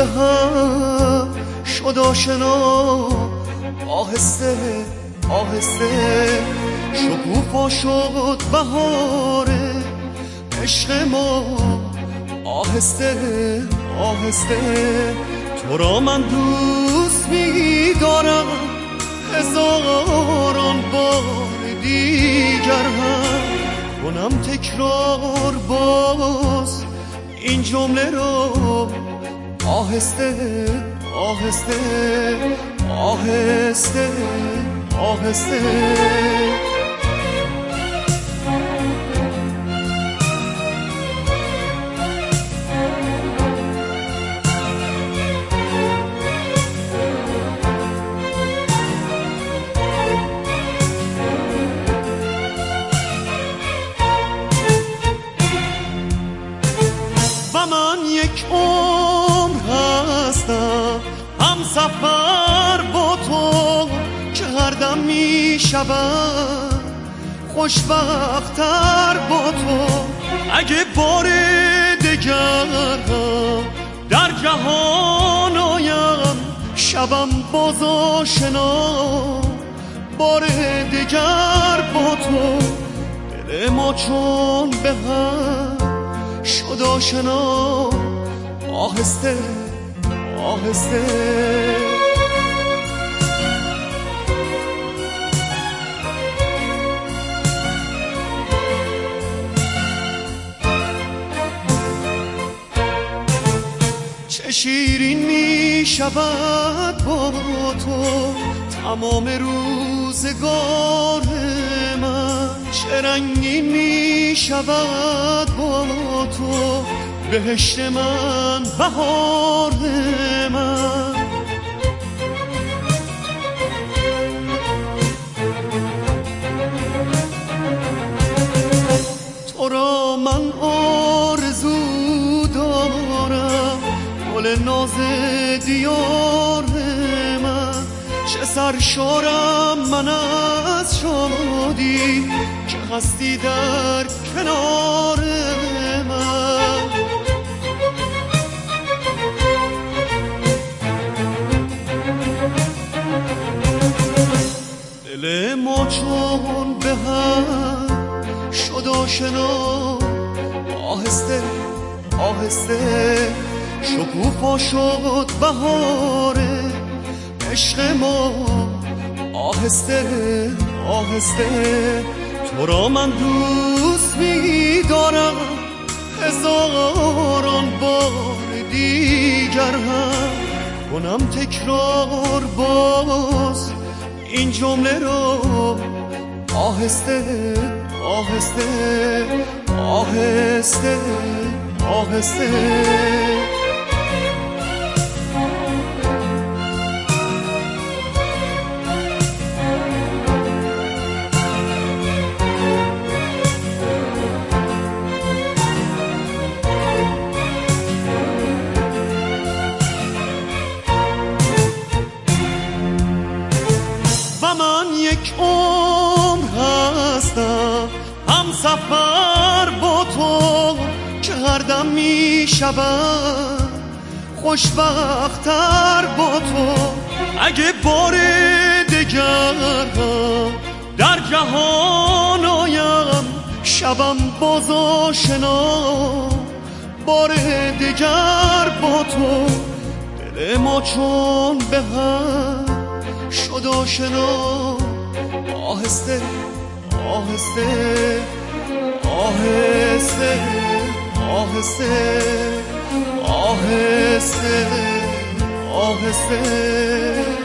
هم شد آشنا، آهسته آهسته شکوفا شد بهار عشق ما. آهسته آهسته تو را من دوست می‌دارم، هزاران بار دیگر هم کنم تکرار باز این جمله رو. آهسته آهسته آهسته آهسته من یک عمر هستم هم سفر با تو، که هر دم می شود خوشبخت‌تر با تو. اگه بار دگر در جهان آیم، شبم باز آشنا بار دگر با تو. دل ما چون به هم شد آشنا، آهسته آهسته چه شیرین می شود با تو تمام روزگار من، چه رنگین می شود با تو بهشت من، بهار من. تو را من آرزو دارم، گل ناز دیار من. چه سرشارم من از شادی که هستی در کنار من. دل ما چون به هم شد آشنا، آهسته آهسته شکوفا شد بهار عشق ما. آهسته آهسته تو را من دوست می‌دارم، هزاران بار دیگر هم کنم تکرار باز این جمله رو. آهسته آهسته آهسته آهسته من یک عمر هستم هم سفر با تو، که هر دم می شود خوشبخت‌تر با تو. اگه بار دگر در جهان آیم، شبم باز آشنا بار دگر با تو. دل ما چون به هم شد آشنا، آهسته آهسته آهسته آهسته آهسته آهسته